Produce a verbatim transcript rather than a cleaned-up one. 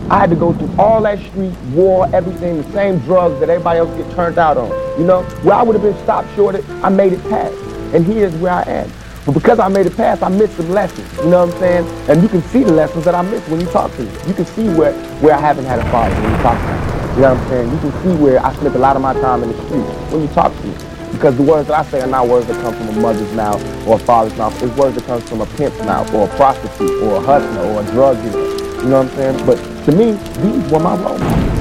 I had to go through all that street, war, everything, the same drugs that everybody else get turned out on. You know, where I would have been stopped short of, I made it past. And here's where I am. But because I made it past, I missed some lessons. You know what I'm saying? And you can see the lessons that I missed when you talk to me. You can see where, where I haven't had a father when you talk to me. You know what I'm saying? You can see where I spent a lot of my time in the street when you talk to me. Because the words that I say are not words that come from a mother's mouth or a father's mouth. It's words that come from a pimp's mouth or a prostitute or a hustler or a drug dealer. You know what I'm saying? But to me, these were my role models.